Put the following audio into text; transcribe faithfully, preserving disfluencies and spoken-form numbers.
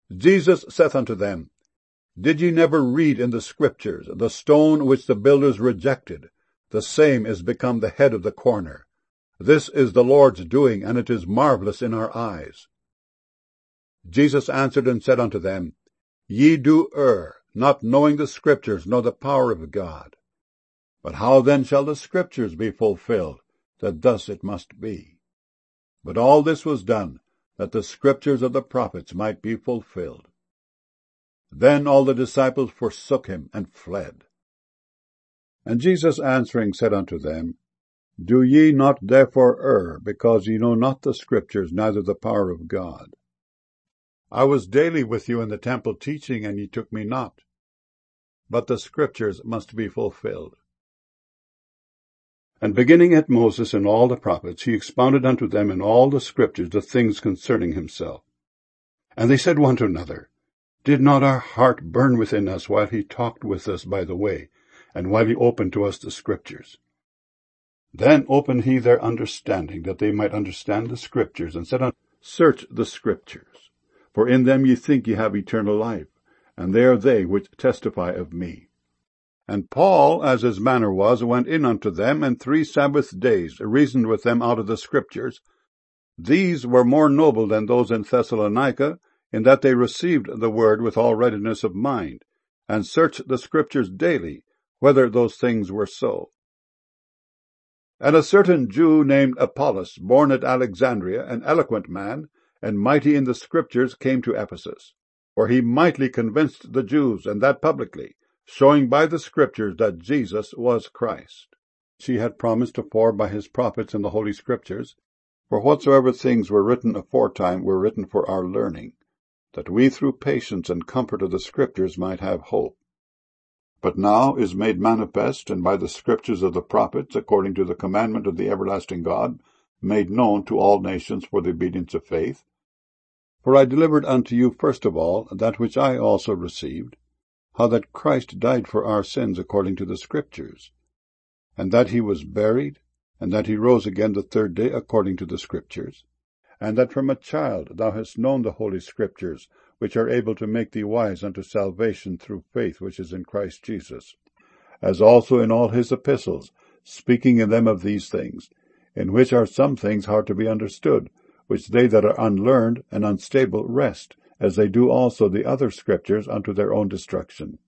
Jesus saith unto them, Did ye never read in the Scriptures, the stone which the builders rejected, the same is become the head of the corner? This is the Lord's doing, and it is marvellous in our eyes. Jesus answered and said unto them, Ye do err, not knowing the Scriptures, nor the power of God. But how then shall the Scriptures be fulfilled, that thus it must be? But all this was done, that the Scriptures of the prophets might be fulfilled. Then all the disciples forsook him, and fled. And Jesus answering said unto them, Do ye not therefore err, because ye know not the Scriptures, neither the power of God? I was daily with you in the temple teaching, and ye took me not. But the Scriptures must be fulfilled. And beginning at Moses and all the prophets, he expounded unto them in all the Scriptures the things concerning himself. And they said one to another, Did not our heart burn within us while he talked with us by the way, and while he opened to us the Scriptures? Then opened he their understanding, that they might understand the Scriptures, and said unto them, Search the Scriptures, for in them ye think ye have eternal life, and they are they which testify of me. And Paul, as his manner was, went in unto them, and three Sabbath days reasoned with them out of the Scriptures. These were more noble than those in Thessalonica, in that they received the word with all readiness of mind, and searched the Scriptures daily, whether those things were so. And a certain Jew named Apollos, born at Alexandria, an eloquent man, and mighty in the Scriptures, came to Ephesus, where he mightily convinced the Jews, and that publicly, showing by the Scriptures that Jesus was Christ. She had promised afore by his prophets in the Holy Scriptures, for whatsoever things were written aforetime were written for our learning, that we through patience and comfort of the Scriptures might have hope. But now is made manifest, and by the Scriptures of the prophets, according to the commandment of the everlasting God, made known to all nations for the obedience of faith. For I delivered unto you first of all that which I also received, how that Christ died for our sins according to the Scriptures, and that he was buried, and that he rose again the third day according to the Scriptures, and that from a child thou hast known the Holy Scriptures, which are able to make thee wise unto salvation through faith which is in Christ Jesus, as also in all his epistles, speaking in them of these things, in which are some things hard to be understood, which they that are unlearned and unstable wrest, as they do also the other Scriptures unto their own destruction.